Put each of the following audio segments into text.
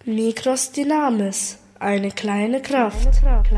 Mikros Dynamis, eine kleine Kraft.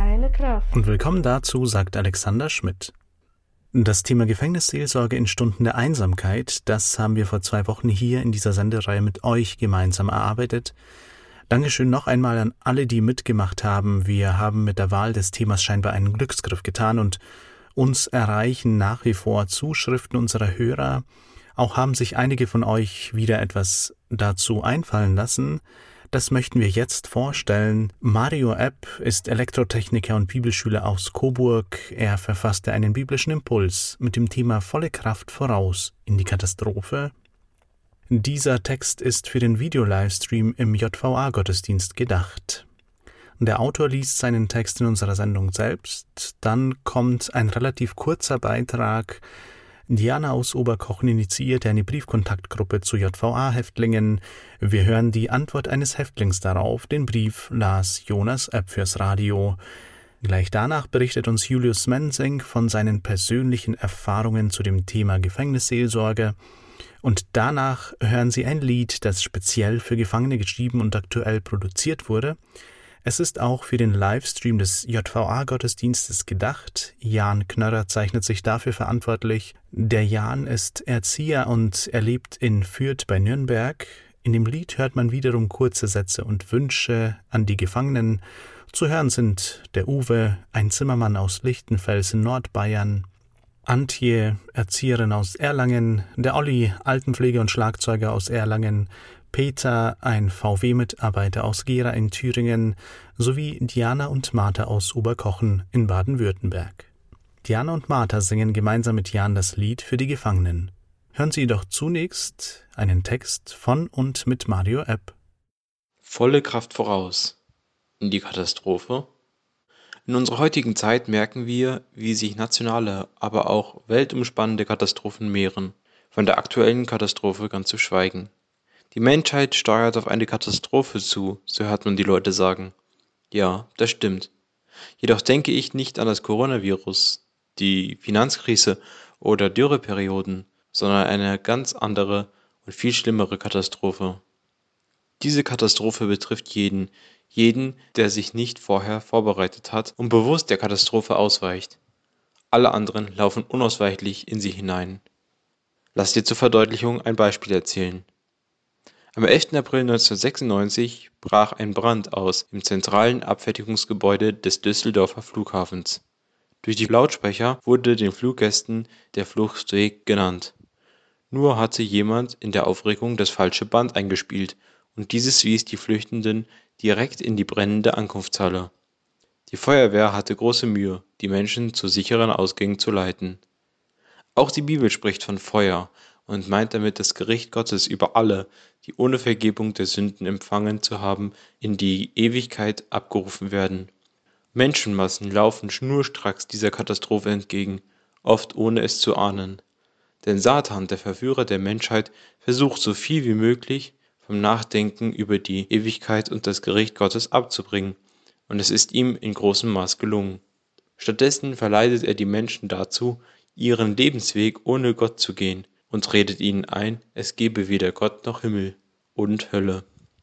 Und willkommen dazu, sagt Alexander Schmidt. Das Thema Gefängnisseelsorge in Stunden der Einsamkeit, das haben wir vor 2 Wochen hier in dieser Sendereihe mit euch gemeinsam erarbeitet. Dankeschön noch einmal an alle, die mitgemacht haben. Wir haben mit der Wahl des Themas scheinbar einen Glücksgriff getan und uns erreichen nach wie vor Zuschriften unserer Hörer. Auch haben sich einige von euch wieder etwas dazu einfallen lassen. Das möchten wir jetzt vorstellen. Mario Epp ist Elektrotechniker und Bibelschüler aus Coburg. Er verfasste einen biblischen Impuls mit dem Thema Volle Kraft voraus in die Katastrophe. Dieser Text ist für den Video-Livestream im JVA-Gottesdienst gedacht. Der Autor liest seinen Text in unserer Sendung selbst. Dann kommt ein relativ kurzer Beitrag. Diana aus Oberkochen initiierte eine Briefkontaktgruppe zu JVA-Häftlingen. Wir hören die Antwort eines Häftlings darauf. Den Brief las Jonas Epp fürs Radio. Gleich danach berichtet uns Julius Mensing von seinen persönlichen Erfahrungen zu dem Thema Gefängnisseelsorge. Und danach hören Sie ein Lied, das speziell für Gefangene geschrieben und aktuell produziert wurde. Es ist auch für den Livestream des JVA-Gottesdienstes gedacht. Jan Knörrer zeichnet sich dafür verantwortlich. Der Jan ist Erzieher und er lebt in Fürth bei Nürnberg. In dem Lied hört man wiederum kurze Sätze und Wünsche an die Gefangenen. Zu hören sind der Uwe, ein Zimmermann aus Lichtenfels in Nordbayern, Antje, Erzieherin aus Erlangen, der Olli, Altenpfleger und Schlagzeuger aus Erlangen, Peter, ein VW-Mitarbeiter aus Gera in Thüringen, sowie Diana und Martha aus Oberkochen in Baden-Württemberg. Diana und Martha singen gemeinsam mit Jan das Lied für die Gefangenen. Hören Sie doch zunächst einen Text von und mit Mario Epp. Volle Kraft voraus in die Katastrophe. In unserer heutigen Zeit merken wir, wie sich nationale, aber auch weltumspannende Katastrophen mehren, von der aktuellen Katastrophe ganz zu schweigen. Die Menschheit steuert auf eine Katastrophe zu, so hört man die Leute sagen. Ja, das stimmt. Jedoch denke ich nicht an das Coronavirus, die Finanzkrise oder Dürreperioden, sondern eine ganz andere und viel schlimmere Katastrophe. Diese Katastrophe betrifft jeden, der sich nicht vorher vorbereitet hat und bewusst der Katastrophe ausweicht. Alle anderen laufen unausweichlich in sie hinein. Lass dir zur Verdeutlichung ein Beispiel erzählen. Am 11. April 1996 brach ein Brand aus im zentralen Abfertigungsgebäude des Düsseldorfer Flughafens. Durch die Lautsprecher wurde den Fluggästen der Fluchtweg genannt. Nur hatte jemand in der Aufregung das falsche Band eingespielt und dieses wies die Flüchtenden direkt in die brennende Ankunftshalle. Die Feuerwehr hatte große Mühe, die Menschen zu sicheren Ausgängen zu leiten. Auch die Bibel spricht von Feuer und meint damit das Gericht Gottes über alle, die ohne Vergebung der Sünden empfangen zu haben, in die Ewigkeit abgerufen werden. Menschenmassen laufen schnurstracks dieser Katastrophe entgegen, oft ohne es zu ahnen. Denn Satan, der Verführer der Menschheit, versucht so viel wie möglich vom Nachdenken über die Ewigkeit und das Gericht Gottes abzubringen, und es ist ihm in großem Maß gelungen. Stattdessen verleitet er die Menschen dazu, ihren Lebensweg ohne Gott zu gehen, und redet ihnen ein, es gebe weder Gott noch Himmel und Hölle.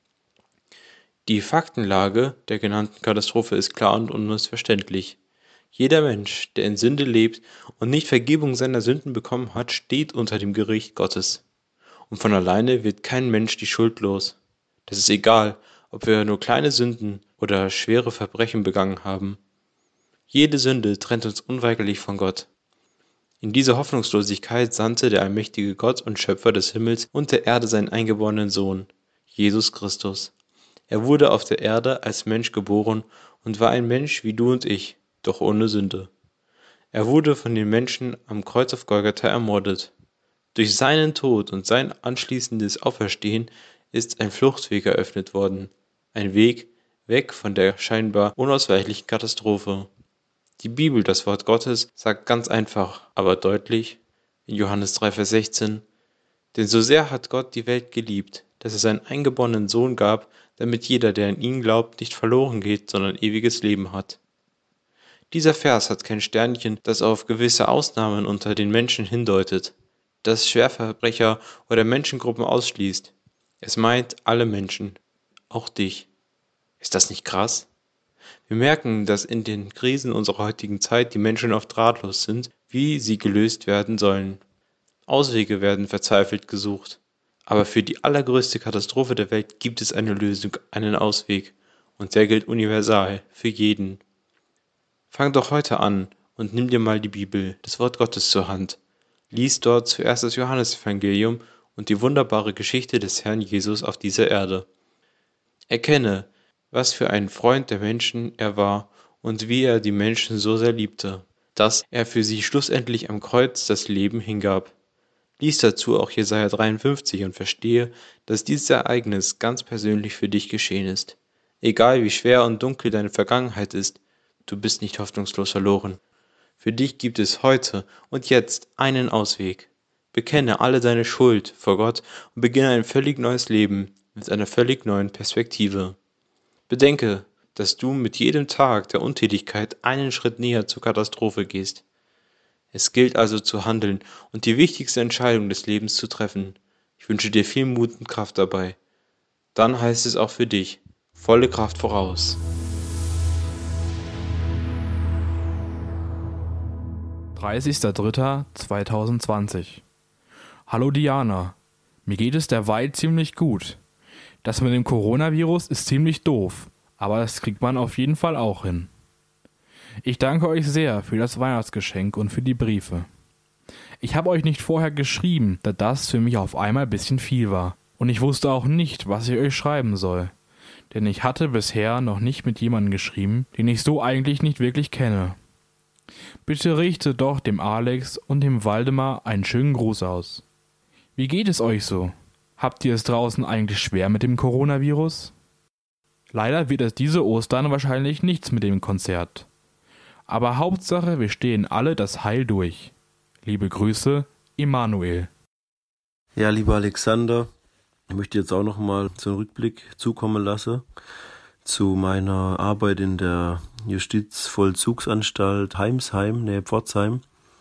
Die Faktenlage der genannten Katastrophe ist klar und unmissverständlich. Jeder Mensch, der in Sünde lebt und nicht Vergebung seiner Sünden bekommen hat, steht unter dem Gericht Gottes. Und von alleine wird kein Mensch die Schuld los. Das ist egal, ob wir nur kleine Sünden oder schwere Verbrechen begangen haben. Jede Sünde trennt uns unweigerlich von Gott. In diese Hoffnungslosigkeit sandte der allmächtige Gott und Schöpfer des Himmels und der Erde seinen eingeborenen Sohn, Jesus Christus. Er wurde auf der Erde als Mensch geboren und war ein Mensch wie du und ich, doch ohne Sünde. Er wurde von den Menschen am Kreuz auf Golgatha ermordet. Durch seinen Tod und sein anschließendes Auferstehen ist ein Fluchtweg eröffnet worden, ein Weg weg von der scheinbar unausweichlichen Katastrophe. Die Bibel, das Wort Gottes, sagt ganz einfach, aber deutlich, in Johannes 3, Vers 16, denn so sehr hat Gott die Welt geliebt, dass er seinen eingeborenen Sohn gab, damit jeder, der an ihn glaubt, nicht verloren geht, sondern ewiges Leben hat. Dieser Vers hat kein Sternchen, das auf gewisse Ausnahmen unter den Menschen hindeutet, das Schwerverbrecher oder Menschengruppen ausschließt. Es meint alle Menschen, auch dich. Ist das nicht krass? Wir merken, dass in den Krisen unserer heutigen Zeit die Menschen oft ratlos sind, wie sie gelöst werden sollen. Auswege werden verzweifelt gesucht. Aber für die allergrößte Katastrophe der Welt gibt es eine Lösung, einen Ausweg. Und der gilt universal, für jeden. Fang doch heute an und nimm dir mal die Bibel, das Wort Gottes zur Hand. Lies dort zuerst das Johannesevangelium und die wunderbare Geschichte des Herrn Jesus auf dieser Erde. Erkenne, was für ein Freund der Menschen er war und wie er die Menschen so sehr liebte, dass er für sie schlussendlich am Kreuz das Leben hingab. Lies dazu auch Jesaja 53 und verstehe, dass dieses Ereignis ganz persönlich für dich geschehen ist. Egal wie schwer und dunkel deine Vergangenheit ist, du bist nicht hoffnungslos verloren. Für dich gibt es heute und jetzt einen Ausweg. Bekenne alle deine Schuld vor Gott und beginne ein völlig neues Leben mit einer völlig neuen Perspektive. Bedenke, dass du mit jedem Tag der Untätigkeit einen Schritt näher zur Katastrophe gehst. Es gilt also zu handeln und die wichtigste Entscheidung des Lebens zu treffen. Ich wünsche dir viel Mut und Kraft dabei. Dann heißt es auch für dich, volle Kraft voraus. 30.03.2020. Hallo Diana, mir geht es derweil ziemlich gut. Das mit dem Coronavirus ist ziemlich doof, aber das kriegt man auf jeden Fall auch hin. Ich danke euch sehr für das Weihnachtsgeschenk und für die Briefe. Ich habe euch nicht vorher geschrieben, da das für mich auf einmal ein bisschen viel war. Und ich wusste auch nicht, was ich euch schreiben soll. Denn ich hatte bisher noch nicht mit jemandem geschrieben, den ich so eigentlich nicht wirklich kenne. Bitte richte doch dem Alex und dem Waldemar einen schönen Gruß aus. Wie geht es euch so? Habt ihr es draußen eigentlich schwer mit dem Coronavirus? Leider wird es diese Ostern wahrscheinlich nichts mit dem Konzert. Aber Hauptsache, wir stehen alle das Heil durch. Liebe Grüße, Immanuel. Ja, lieber Alexander, ich möchte jetzt auch nochmal so einen Rückblick zukommen lassen zu meiner Arbeit in der Justizvollzugsanstalt Heimsheim, nähe Pforzheim.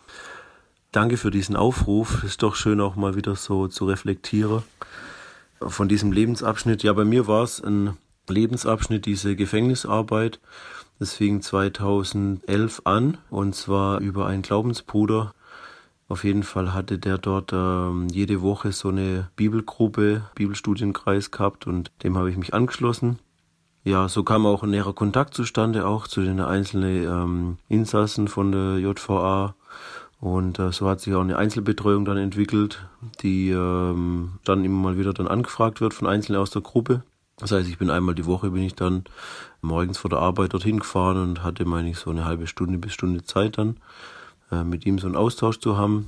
Danke für diesen Aufruf. Es ist doch schön, auch mal wieder so zu reflektieren von diesem Lebensabschnitt. Ja, bei mir war es ein Lebensabschnitt, diese Gefängnisarbeit. Das fing 2011 an, und zwar über einen Glaubensbruder. Auf jeden Fall hatte der dort jede Woche so eine Bibelgruppe, Bibelstudienkreis gehabt, und dem habe ich mich angeschlossen. Ja, so kam auch ein näherer Kontakt zustande, auch zu den einzelnen Insassen von der JVA. Und so hat sich auch eine Einzelbetreuung dann entwickelt, die dann immer mal wieder dann angefragt wird von Einzelnen aus der Gruppe. Das heißt, ich bin einmal die Woche, bin ich dann morgens vor der Arbeit dorthin gefahren und hatte, meine ich, so eine halbe Stunde bis Stunde Zeit dann, mit ihm so einen Austausch zu haben.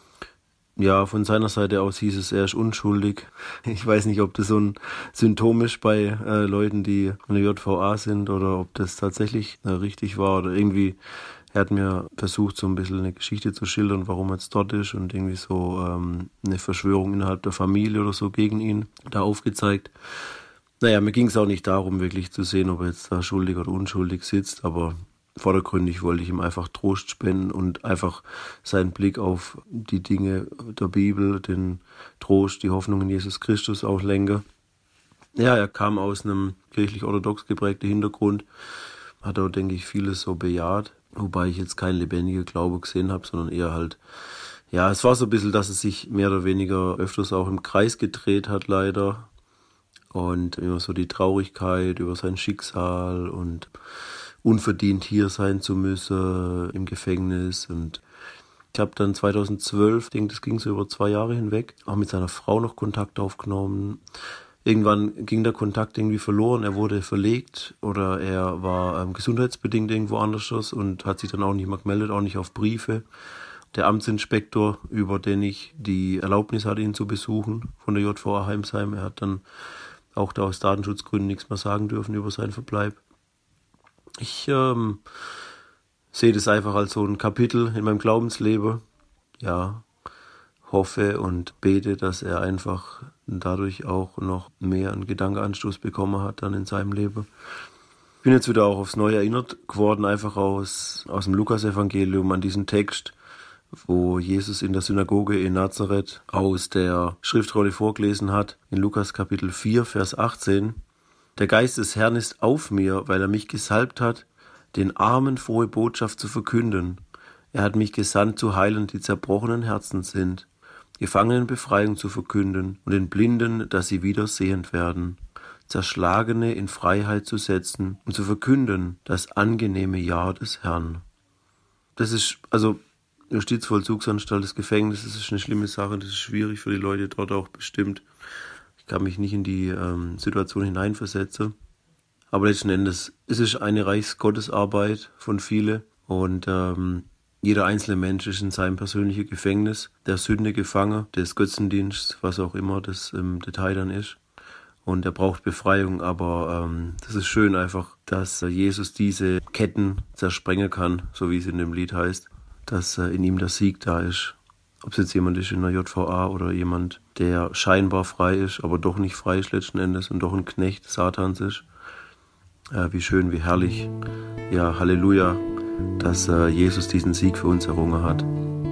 Ja, von seiner Seite aus hieß es, er ist unschuldig. Ich weiß nicht, ob das so ein Symptom ist bei Leuten, die von der JVA sind, oder ob das tatsächlich richtig war, oder irgendwie. Er hat mir versucht, so ein bisschen eine Geschichte zu schildern, warum er jetzt dort ist, und irgendwie so eine Verschwörung innerhalb der Familie oder so gegen ihn da aufgezeigt. Naja, mir ging es auch nicht darum, wirklich zu sehen, ob er jetzt da schuldig oder unschuldig sitzt, aber vordergründig wollte ich ihm einfach Trost spenden und einfach seinen Blick auf die Dinge der Bibel, den Trost, die Hoffnung in Jesus Christus auch lenken. Ja, er kam aus einem kirchlich-orthodox geprägten Hintergrund, hat auch, denke ich, vieles so bejaht, wobei ich jetzt keinen lebendigen Glaube gesehen habe, sondern eher halt, ja, es war so ein bisschen, dass es sich mehr oder weniger öfters auch im Kreis gedreht hat, leider. Und immer so die Traurigkeit über sein Schicksal und unverdient hier sein zu müssen im Gefängnis. Und ich habe dann 2012, ich denke, das ging so über 2 Jahre hinweg, auch mit seiner Frau noch Kontakt aufgenommen. Irgendwann ging der Kontakt irgendwie verloren, er wurde verlegt oder er war gesundheitsbedingt irgendwo anders und hat sich dann auch nicht mehr gemeldet, auch nicht auf Briefe. Der Amtsinspektor, über den ich die Erlaubnis hatte, ihn zu besuchen, von der JVA Heimsheim, er hat dann auch da aus Datenschutzgründen nichts mehr sagen dürfen über seinen Verbleib. Ich sehe das einfach als so ein Kapitel in meinem Glaubensleben. Ja, hoffe und bete, dass er einfach dadurch auch noch mehr einen Gedankenanstoß bekommen hat dann in seinem Leben. Ich bin jetzt wieder auch aufs Neue erinnert geworden, einfach aus dem Lukas-Evangelium an diesen Text, wo Jesus in der Synagoge in Nazareth aus der Schriftrolle vorgelesen hat, in Lukas Kapitel 4, Vers 18. Der Geist des Herrn ist auf mir, weil er mich gesalbt hat, den Armen frohe Botschaft zu verkünden. Er hat mich gesandt, zu heilen, die zerbrochenen Herzen sind, Gefangenen Befreiung zu verkünden und den Blinden, dass sie wieder sehend werden, Zerschlagene in Freiheit zu setzen und zu verkünden das angenehme Jahr des Herrn. Das ist, Justizvollzugsanstalt, das Gefängnis, das ist eine schlimme Sache, das ist schwierig für die Leute dort auch bestimmt. Ich kann mich nicht in die Situation hineinversetzen. Aber letzten Endes ist es eine Reichsgottesarbeit von vielen und jeder einzelne Mensch ist in seinem persönlichen Gefängnis, der Sünde gefangen, des Götzendienstes, was auch immer das im Detail dann ist. Und er braucht Befreiung, aber das ist schön einfach, dass Jesus diese Ketten zersprengen kann, so wie es in dem Lied heißt, dass in ihm der Sieg da ist. Ob es jetzt jemand ist in der JVA oder jemand, der scheinbar frei ist, aber doch nicht frei ist letzten Endes und doch ein Knecht Satans ist. Wie schön, wie herrlich. Ja, Halleluja, dass Jesus diesen Sieg für uns errungen hat.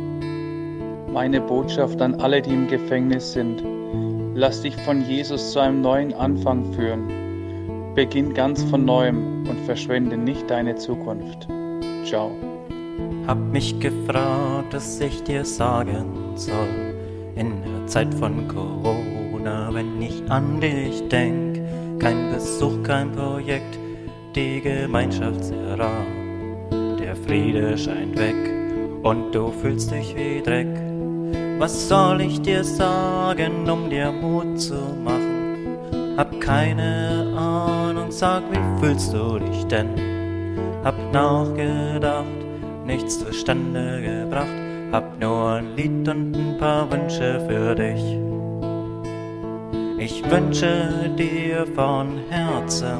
Meine Botschaft an alle, die im Gefängnis sind. Lass dich von Jesus zu einem neuen Anfang führen. Beginn ganz von Neuem und verschwende nicht deine Zukunft. Ciao. Hab mich gefragt, was ich dir sagen soll. In der Zeit von Corona, wenn ich an dich denk. Kein Besuch, kein Projekt, die Gemeinschaft sehr rar. Der Friede scheint weg und du fühlst dich wie Dreck. Was soll ich dir sagen, um dir Mut zu machen? Hab keine Ahnung, sag, wie fühlst du dich denn? Hab nachgedacht, nichts zustande gebracht. Hab nur ein Lied und ein paar Wünsche für dich. Ich wünsche dir von Herzen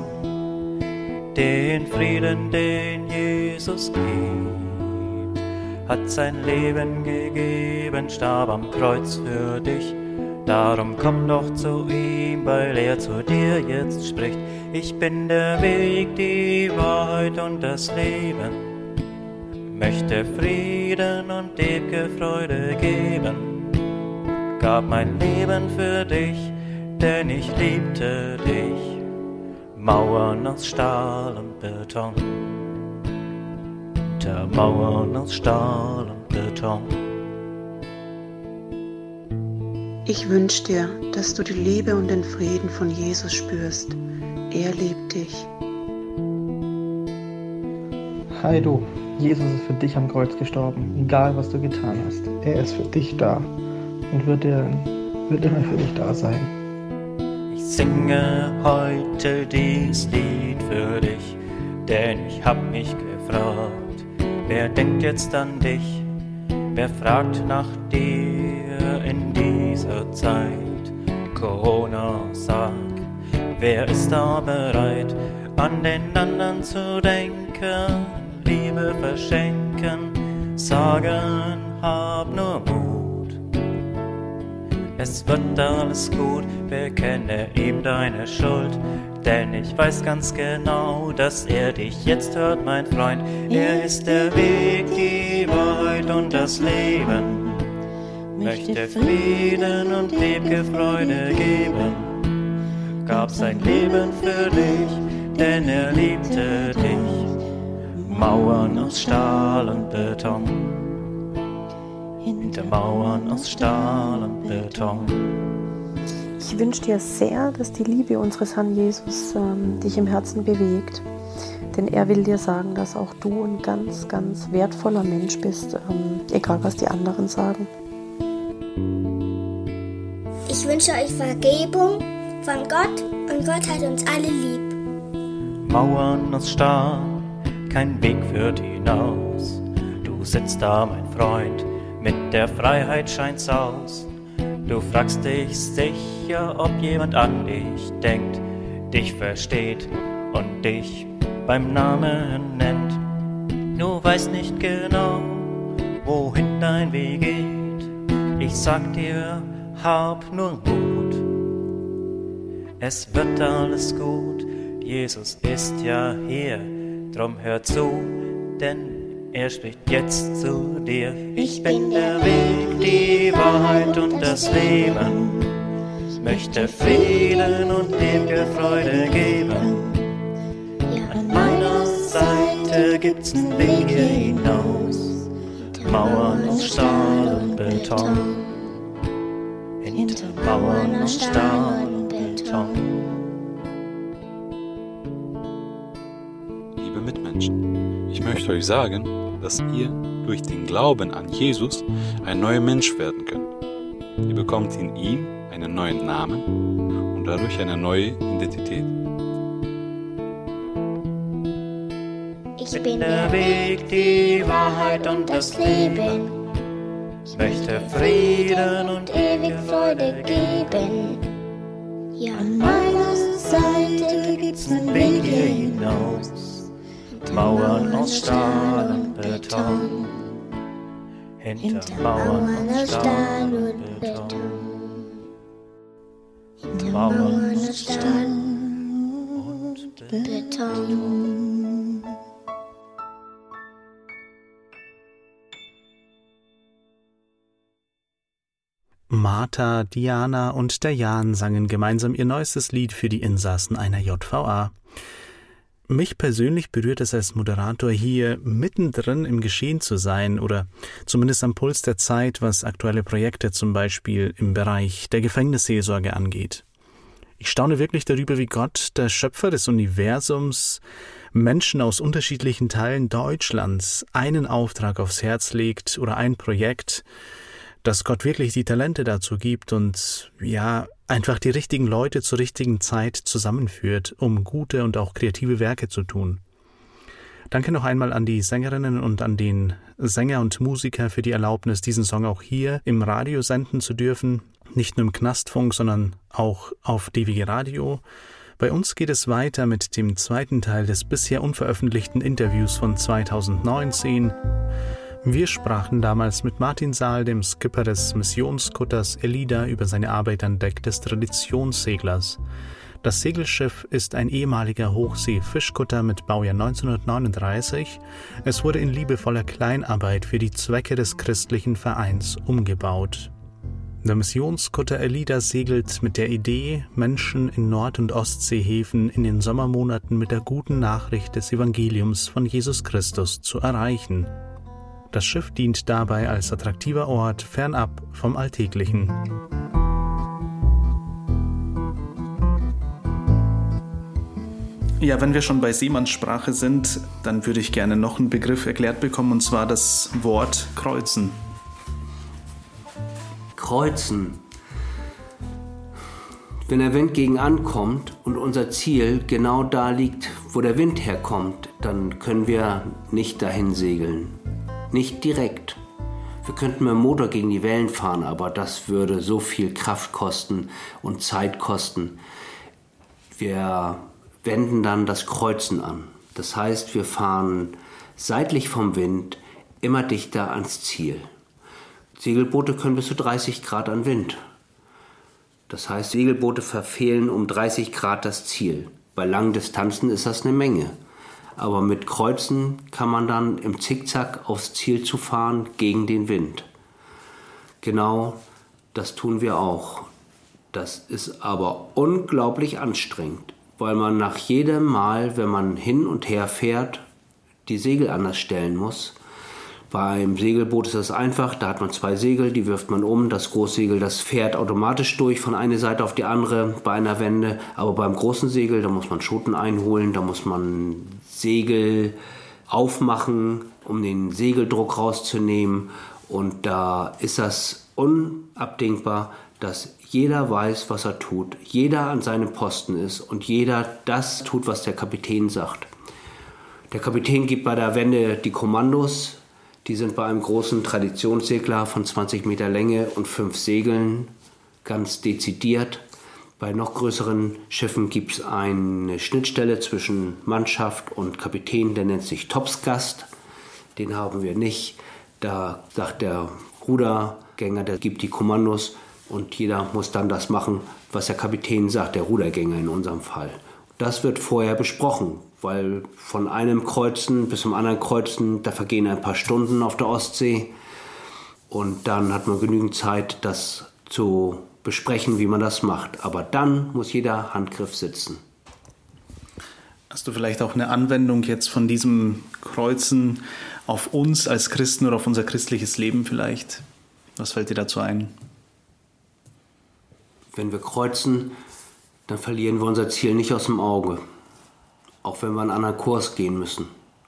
den Frieden, den Jesus gibt. Hat sein Leben gegeben, starb am Kreuz für dich. Darum komm doch zu ihm, weil er zu dir jetzt spricht. Ich bin der Weg, die Wahrheit und das Leben. Möchte Frieden und ewige Freude geben. Gab mein Leben für dich, denn ich liebte dich. Mauern aus Stahl und Beton. Hinter Mauern aus Stahl und Beton. Ich wünsche dir, dass du die Liebe und den Frieden von Jesus spürst. Er liebt dich. Hi du, Jesus ist für dich am Kreuz gestorben, egal was du getan hast. Er ist für dich da und wird immer für dich da sein. Ich singe heute dies Lied für dich, denn ich hab mich gefragt, wer denkt jetzt an dich? Wer fragt nach dir in dieser Zeit? Corona, sag, wer ist da bereit, an den anderen zu denken, Liebe verschenken, sagen, hab nur Mut. Es wird alles gut, bekenne ihm deine Schuld, denn ich weiß ganz genau, dass er dich jetzt hört, mein Freund. Er ist der Weg, die Wahrheit und das Leben, möchte Frieden und ewige Freude geben, gab sein Leben für dich, denn er liebte dich. Mauern aus Stahl und Beton, hinter Mauern aus Stahl und Beton. Ich wünsche dir sehr, dass die Liebe unseres Herrn Jesus dich im Herzen bewegt. Denn er will dir sagen, dass auch du ein ganz, ganz wertvoller Mensch bist, egal was die anderen sagen. Ich wünsche euch Vergebung von Gott und Gott hat uns alle lieb. Mauern aus Stahl, kein Weg führt hinaus. Du sitzt da, mein Freund, mit der Freiheit scheint's aus. Du fragst dich sicher, ob jemand an dich denkt, dich versteht und dich beim Namen nennt. Du weißt nicht genau, wohin dein Weg geht. Ich sag dir, hab nur Mut. Es wird alles gut, Jesus ist ja hier. Drum hör zu, denn er spricht jetzt zu dir. Ich bin der Weg, die Wahrheit und das Leben. möchte Frieden und ewige Freude geben. An meiner Seite gibt's einen Weg hier hinaus, Mauern aus Stahl und Beton, hinter Mauern aus Stahl und Beton. Liebe Mitmenschen, ich möchte euch sagen, dass ihr durch den Glauben an Jesus ein neuer Mensch werden könnt. Ihr bekommt in ihm einen neuen Namen und dadurch eine neue Identität. Ich bin der Weg, die Wahrheit und das Leben. Ich möchte Frieden und ewige Freude geben. Ja, an meiner Seite gibt's einen Weg hier hinaus. Mauern aus Stahl und Beton, hinter Mauern aus Stahl und Beton, hinter Mauern aus Stahl und Beton. Martha, Diana und der Jan sangen gemeinsam ihr neuestes Lied für die Insassen einer JVA. Mich persönlich berührt es als Moderator hier, mittendrin im Geschehen zu sein oder zumindest am Puls der Zeit, was aktuelle Projekte zum Beispiel im Bereich der Gefängnisseelsorge angeht. Ich staune wirklich darüber, wie Gott, der Schöpfer des Universums, Menschen aus unterschiedlichen Teilen Deutschlands einen Auftrag aufs Herz legt oder ein Projekt, dass Gott wirklich die Talente dazu gibt und ja, einfach die richtigen Leute zur richtigen Zeit zusammenführt, um gute und auch kreative Werke zu tun. Danke noch einmal an die Sängerinnen und an den Sänger und Musiker für die Erlaubnis, diesen Song auch hier im Radio senden zu dürfen. Nicht nur im Knastfunk, sondern auch auf DWG Radio. Bei uns geht es weiter mit dem zweiten Teil des bisher unveröffentlichten Interviews von 2019. Wir sprachen damals mit Martin Saal, dem Skipper des Missionskutters Elida, über seine Arbeit an Deck des Traditionsseglers. Das Segelschiff ist ein ehemaliger Hochsee-Fischkutter mit Baujahr 1939. Es wurde in liebevoller Kleinarbeit für die Zwecke des christlichen Vereins umgebaut. Der Missionskutter Elida segelt mit der Idee, Menschen in Nord- und Ostseehäfen in den Sommermonaten mit der guten Nachricht des Evangeliums von Jesus Christus zu erreichen. Das Schiff dient dabei als attraktiver Ort fernab vom Alltäglichen. Ja, wenn wir schon bei Seemannssprache sind, dann würde ich gerne noch einen Begriff erklärt bekommen, und zwar das Wort kreuzen. Kreuzen. Wenn der Wind gegen ankommt und unser Ziel genau da liegt, wo der Wind herkommt, dann können wir nicht dahin segeln. Nicht direkt. Wir könnten mit dem Motor gegen die Wellen fahren, aber das würde so viel Kraft kosten und Zeit kosten. Wir wenden dann das Kreuzen an. Das heißt, wir fahren seitlich vom Wind immer dichter ans Ziel. Segelboote können bis zu 30 Grad an Wind. Das heißt, Segelboote verfehlen um 30 Grad das Ziel. Bei langen Distanzen ist das eine Menge. Aber mit Kreuzen kann man dann im Zickzack aufs Ziel zu fahren gegen den Wind. Genau das tun wir auch. Das ist aber unglaublich anstrengend, weil man nach jedem Mal, wenn man hin und her fährt, die Segel anders stellen muss. Beim Segelboot ist das einfach, da hat man 2 Segel, die wirft man um. Das Großsegel, das fährt automatisch durch von einer Seite auf die andere bei einer Wende. Aber beim großen Segel, da muss man Schoten einholen, da muss man Segel aufmachen, um den Segeldruck rauszunehmen. Und da ist das unabdingbar, dass jeder weiß, was er tut, jeder an seinem Posten ist und jeder das tut, was der Kapitän sagt. Der Kapitän gibt bei der Wende die Kommandos. Die sind bei einem großen Traditionssegler von 20 Meter Länge und 5 Segeln ganz dezidiert. Bei noch größeren Schiffen gibt es eine Schnittstelle zwischen Mannschaft und Kapitän, der nennt sich Topsgast. Den haben wir nicht. Da sagt der Rudergänger, der gibt die Kommandos und jeder muss dann das machen, was der Kapitän sagt, der Rudergänger in unserem Fall. Das wird vorher besprochen, weil von einem Kreuzen bis zum anderen Kreuzen, da vergehen ein paar Stunden auf der Ostsee und dann hat man genügend Zeit, das zu besprechen, wie man das macht. Aber dann muss jeder Handgriff sitzen. Hast du vielleicht auch eine Anwendung jetzt von diesem Kreuzen auf uns als Christen oder auf unser christliches Leben vielleicht? Was fällt dir dazu ein? Wenn wir kreuzen, dann verlieren wir unser Ziel nicht aus dem Auge. Auch wenn wir einen anderen Kurs gehen müssen.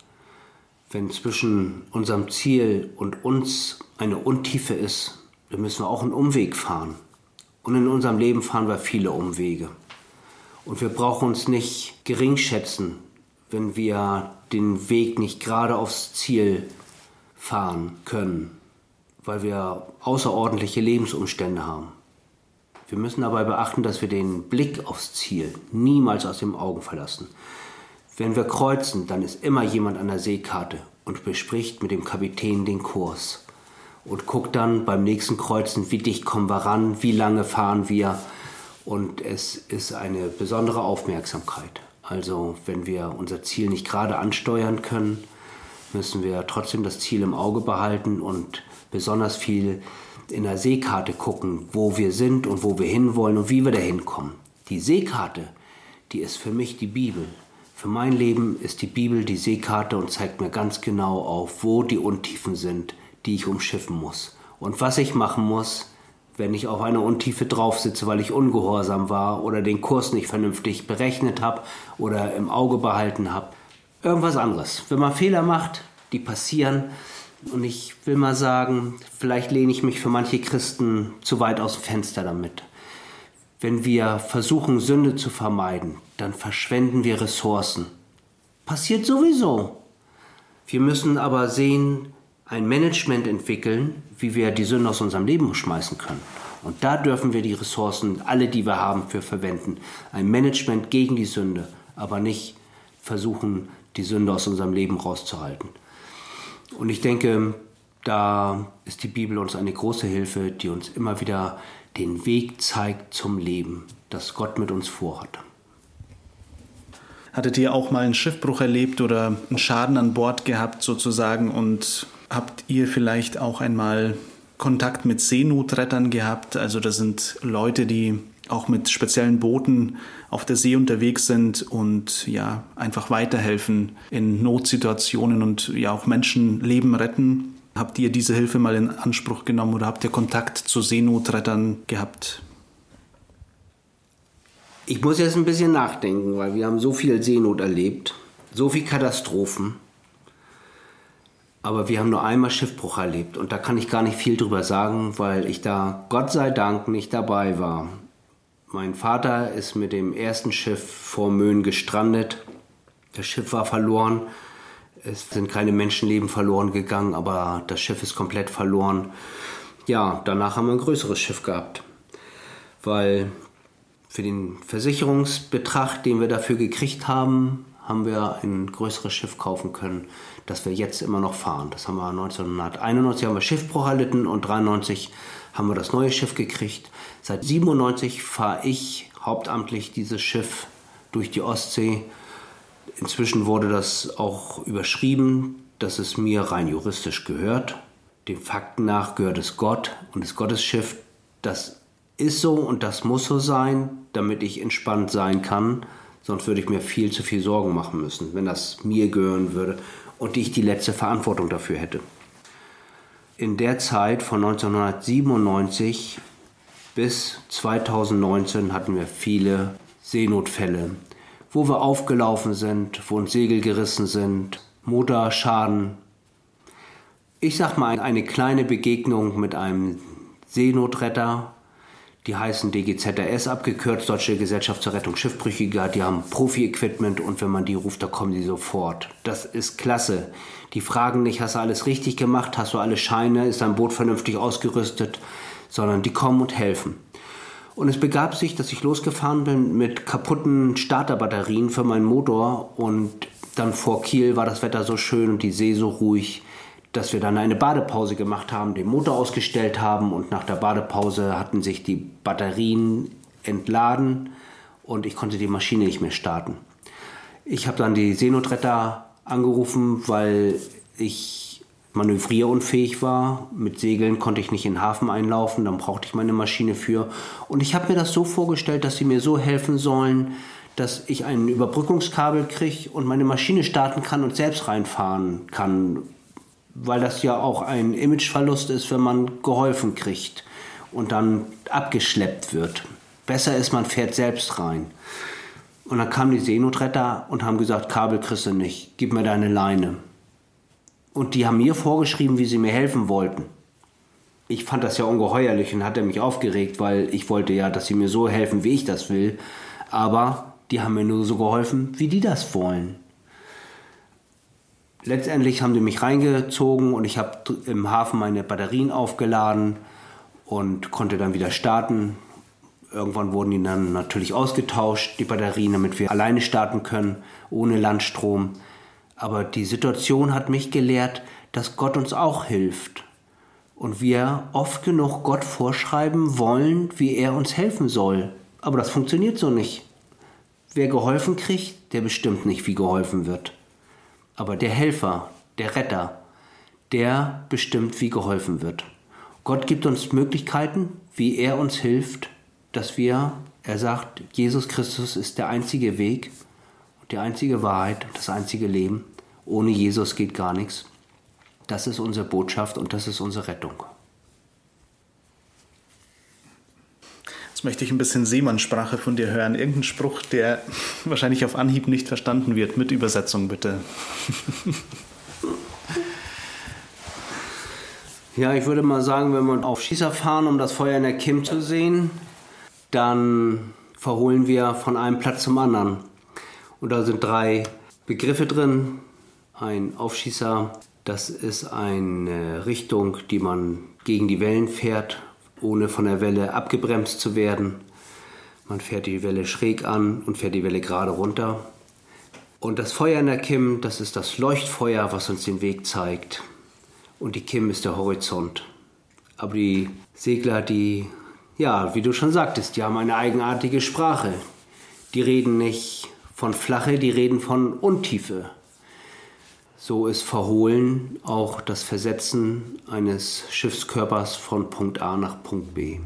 Wenn zwischen unserem Ziel und uns eine Untiefe ist, dann müssen wir auch einen Umweg fahren. Und in unserem Leben fahren wir viele Umwege. Und wir brauchen uns nicht geringschätzen, wenn wir den Weg nicht gerade aufs Ziel fahren können, weil wir außerordentliche Lebensumstände haben. Wir müssen dabei beachten, dass wir den Blick aufs Ziel niemals aus den Augen verlassen. Wenn wir kreuzen, dann ist immer jemand an der Seekarte und bespricht mit dem Kapitän den Kurs und guckt dann beim nächsten Kreuzen, wie dicht kommen wir ran, wie lange fahren wir. Und es ist eine besondere Aufmerksamkeit. Also wenn wir unser Ziel nicht gerade ansteuern können, müssen wir trotzdem das Ziel im Auge behalten und besonders viel in der Seekarte gucken, wo wir sind und wo wir hinwollen und wie wir da hinkommen. Die Seekarte, die ist für mich die Bibel. Für mein Leben ist die Bibel die Seekarte und zeigt mir ganz genau auf, wo die Untiefen sind, die ich umschiffen muss. Und was ich machen muss, wenn ich auf einer Untiefe drauf sitze, weil ich ungehorsam war oder den Kurs nicht vernünftig berechnet habe oder im Auge behalten habe. Irgendwas anderes. Wenn man Fehler macht, die passieren. Und ich will mal sagen, vielleicht lehne ich mich für manche Christen zu weit aus dem Fenster damit. Wenn wir versuchen, Sünde zu vermeiden, dann verschwenden wir Ressourcen. Passiert sowieso. Wir müssen aber sehen, ein Management entwickeln, wie wir die Sünde aus unserem Leben schmeißen können. Und da dürfen wir die Ressourcen, alle, die wir haben, für verwenden. Ein Management gegen die Sünde, aber nicht versuchen, die Sünde aus unserem Leben rauszuhalten. Und ich denke, da ist die Bibel uns eine große Hilfe, die uns immer wieder den Weg zeigt zum Leben, das Gott mit uns vorhat. Hattet ihr auch mal einen Schiffbruch erlebt oder einen Schaden an Bord gehabt sozusagen und habt ihr vielleicht auch einmal Kontakt mit Seenotrettern gehabt? Also das sind Leute, die auch mit speziellen Booten auf der See unterwegs sind und ja einfach weiterhelfen in Notsituationen und ja auch Menschenleben retten. Habt ihr diese Hilfe mal in Anspruch genommen oder habt ihr Kontakt zu Seenotrettern gehabt? Ich muss jetzt ein bisschen nachdenken, weil wir haben so viel Seenot erlebt, so viel Katastrophen. Aber wir haben nur einmal Schiffbruch erlebt und da kann ich gar nicht viel drüber sagen, weil ich da Gott sei Dank nicht dabei war. Mein Vater ist mit dem ersten Schiff vor Möhn gestrandet. Das Schiff war verloren. Es sind keine Menschenleben verloren gegangen, aber das Schiff ist komplett verloren. Ja, danach haben wir ein größeres Schiff gehabt, weil für den Versicherungsbetrag, den wir dafür gekriegt haben, haben wir ein größeres Schiff kaufen können, das wir jetzt immer noch fahren. Das haben wir 1991 haben wir Schiffbruch erlitten und 1993 haben wir das neue Schiff gekriegt. Seit 1997 fahre ich hauptamtlich dieses Schiff durch die Ostsee. Inzwischen wurde das auch überschrieben, dass es mir rein juristisch gehört. Den Fakten nach gehört es Gott und das Gottesschiff, das ist so und das muss so sein, damit ich entspannt sein kann. Sonst würde ich mir viel zu viel Sorgen machen müssen, wenn das mir gehören würde und ich die letzte Verantwortung dafür hätte. In der Zeit von 1997 bis 2019 hatten wir viele Seenotfälle, wo wir aufgelaufen sind, wo uns Segel gerissen sind, Motorschaden. Ich sag mal, eine kleine Begegnung mit einem Seenotretter, die heißen DGZRS abgekürzt, Deutsche Gesellschaft zur Rettung Schiffbrüchiger, die haben Profi-Equipment und wenn man die ruft, da kommen die sofort. Das ist klasse. Die fragen nicht, hast du alles richtig gemacht, hast du alle Scheine, ist dein Boot vernünftig ausgerüstet, sondern die kommen und helfen. Und es begab sich, dass ich losgefahren bin mit kaputten Starterbatterien für meinen Motor und dann vor Kiel war das Wetter so schön und die See so ruhig, dass wir dann eine Badepause gemacht haben, den Motor ausgestellt haben und nach der Badepause hatten sich die Batterien entladen und ich konnte die Maschine nicht mehr starten. Ich habe dann die Seenotretter angerufen, weil ich manövrierunfähig war. Mit Segeln konnte ich nicht in den Hafen einlaufen, dann brauchte ich meine Maschine für. Und ich habe mir das so vorgestellt, dass sie mir so helfen sollen, dass ich ein Überbrückungskabel kriege und meine Maschine starten kann und selbst reinfahren kann. Weil das ja auch ein Imageverlust ist, wenn man geholfen kriegt und dann abgeschleppt wird. Besser ist, man fährt selbst rein. Und dann kamen die Seenotretter und haben gesagt, Kabel kriegst du nicht, gib mir deine Leine. Und die haben mir vorgeschrieben, wie sie mir helfen wollten. Ich fand das ja ungeheuerlich und hatte mich aufgeregt, weil ich wollte ja, dass sie mir so helfen, wie ich das will. Aber die haben mir nur so geholfen, wie die das wollen. Letztendlich haben die mich reingezogen und ich habe im Hafen meine Batterien aufgeladen und konnte dann wieder starten. Irgendwann wurden die dann natürlich ausgetauscht, die Batterien, damit wir alleine starten können, ohne Landstrom. Aber die Situation hat mich gelehrt, dass Gott uns auch hilft. Und wir oft genug Gott vorschreiben wollen, wie er uns helfen soll. Aber das funktioniert so nicht. Wer geholfen kriegt, der bestimmt nicht, wie geholfen wird. Aber der Helfer, der Retter, der bestimmt, wie geholfen wird. Gott gibt uns Möglichkeiten, wie er uns hilft, dass er sagt, Jesus Christus ist der einzige Weg und die einzige Wahrheit, das einzige Leben. Ohne Jesus geht gar nichts. Das ist unsere Botschaft und das ist unsere Rettung. Jetzt möchte ich ein bisschen Seemannssprache von dir hören. Irgendein Spruch, der wahrscheinlich auf Anhieb nicht verstanden wird. Mit Übersetzung bitte. Ja, ich würde mal sagen, wenn wir auf Schießer fahren, um das Feuer in der Kim zu sehen, dann verholen wir von einem Platz zum anderen. Und da sind 3 Begriffe drin. Ein Aufschießer, das ist eine Richtung, die man gegen die Wellen fährt, ohne von der Welle abgebremst zu werden. Man fährt die Welle schräg an und fährt die Welle gerade runter. Und das Feuer in der Kim, das ist das Leuchtfeuer, was uns den Weg zeigt. Und die Kim ist der Horizont. Aber die Segler, ja, wie du schon sagtest, die haben eine eigenartige Sprache. Die reden nicht von Flache, die reden von Untiefe. So ist Verholen auch das Versetzen eines Schiffskörpers von Punkt A nach Punkt B.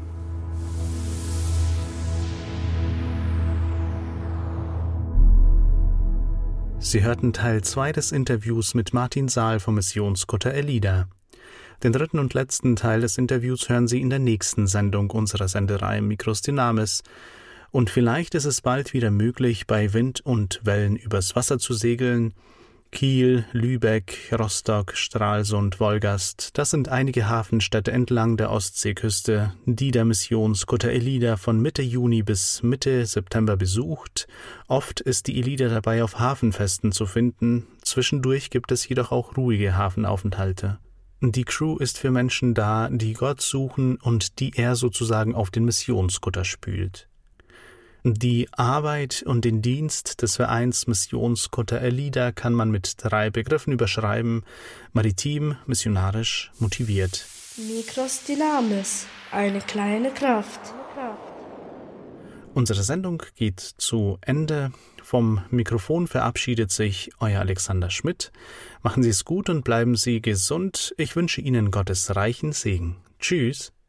Sie hörten Teil 2 des Interviews mit Martin Saal vom Missionskutter Elida. Den 3. und letzten Teil des Interviews hören Sie in der nächsten Sendung unserer Sendereihe Micros Dynamis. Und vielleicht ist es bald wieder möglich, bei Wind und Wellen übers Wasser zu segeln. Kiel, Lübeck, Rostock, Stralsund, Wolgast, das sind einige Hafenstädte entlang der Ostseeküste, die der Missionskutter Elida von Mitte Juni bis Mitte September besucht. Oft ist die Elida dabei auf Hafenfesten zu finden, zwischendurch gibt es jedoch auch ruhige Hafenaufenthalte. Die Crew ist für Menschen da, die Gott suchen und die er sozusagen auf den Missionskutter spült. Die Arbeit und den Dienst des Vereins Missionskutter Elida kann man mit 3 Begriffen überschreiben: maritim, missionarisch, motiviert. Micros Dynamis, eine kleine Kraft. Unsere Sendung geht zu Ende. Vom Mikrofon verabschiedet sich euer Alexander Schmidt. Machen Sie es gut und bleiben Sie gesund. Ich wünsche Ihnen Gottes reichen Segen. Tschüss.